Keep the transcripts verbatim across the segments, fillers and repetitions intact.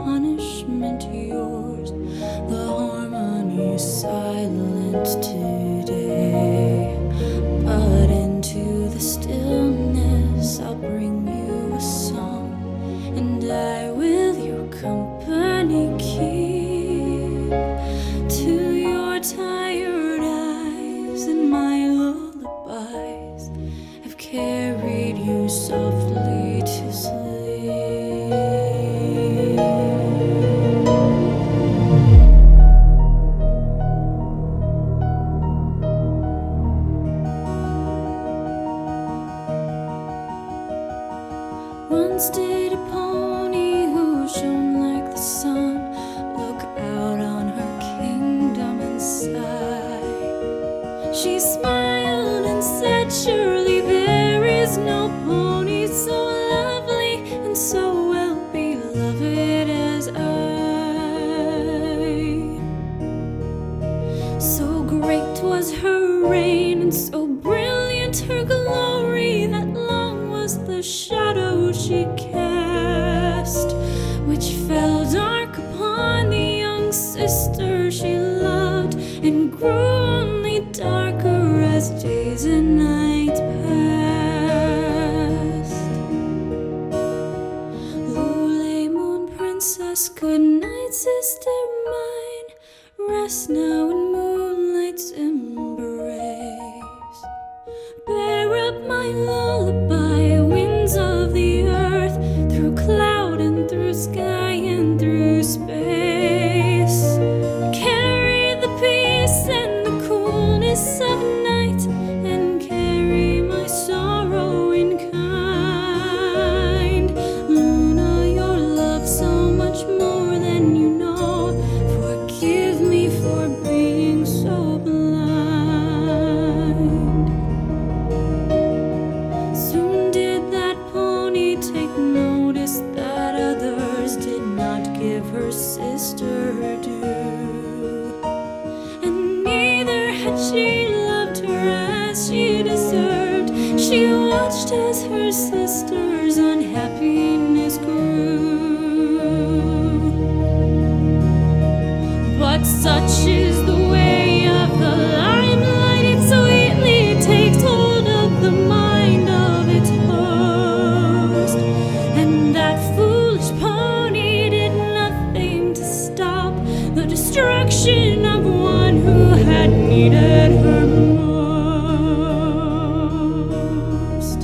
punishment yours. The harmony silent today, but into the stillness I'll bring you a song, and I will your company keep. To your tired eyes and my lullabies, I've carried you softly to sleep. Once did a pony who shone like the sun look out on her kingdom and sigh. She smiled and said, surely there is no pony so lovely and so well beloved as I. So great was her reign and so brilliant her glory that long was the shadow she cast, which fell dark upon the young sister she loved, and grew only darker as days and nights passed. Lule, moon princess, good night, sister mine. Rest now in moonlight's embrace. Bear up my lullaby, winds of the earth, through cloud and through sky and through space. Carry the peace and the coolness of night, and carry my sorrow in kind. Luna, your love so much more than you know. Forgive me for being so blind. Soon did that pony take notice that others did not give her sister her due, and neither had she loved her as she deserved. She watched as her sister's unhappiness grew. But such is the way of the limelight, it sweetly takes hold of the mind of its host, and that foolish pony did nothing to stop the destruction of one who had needed her most.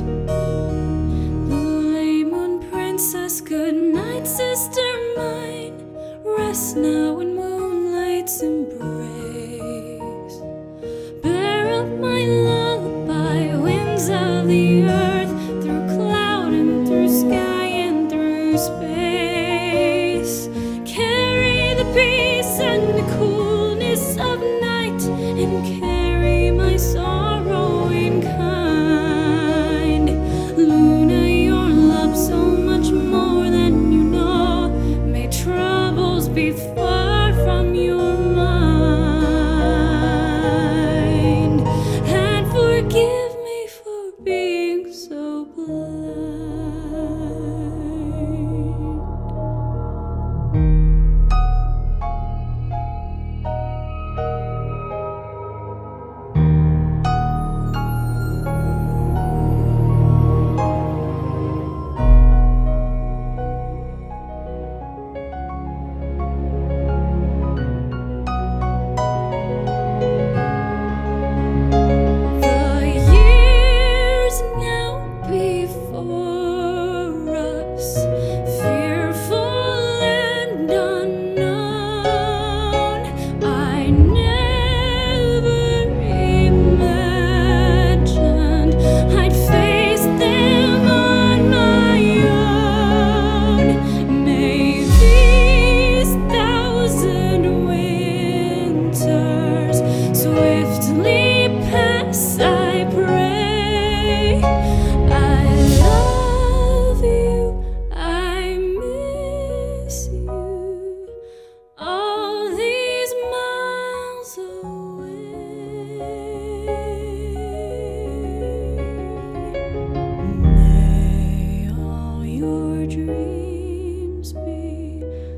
Lule, moon princess, good night, sister mine. Rest now in moonlight's embrace. Bear up my lullaby, winds of the earth, through cloud and through sky and through space. Carry the peace and the coolness of night, and carry my sorrow in kind. Luna, your love so much more than you know. May troubles be far from your mind, and forgive me for being so blind.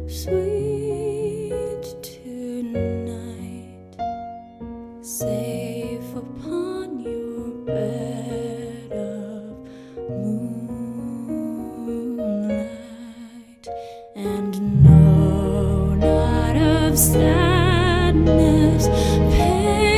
sweet tonight, safe upon your bed of moonlight, and no, not of sadness, pain.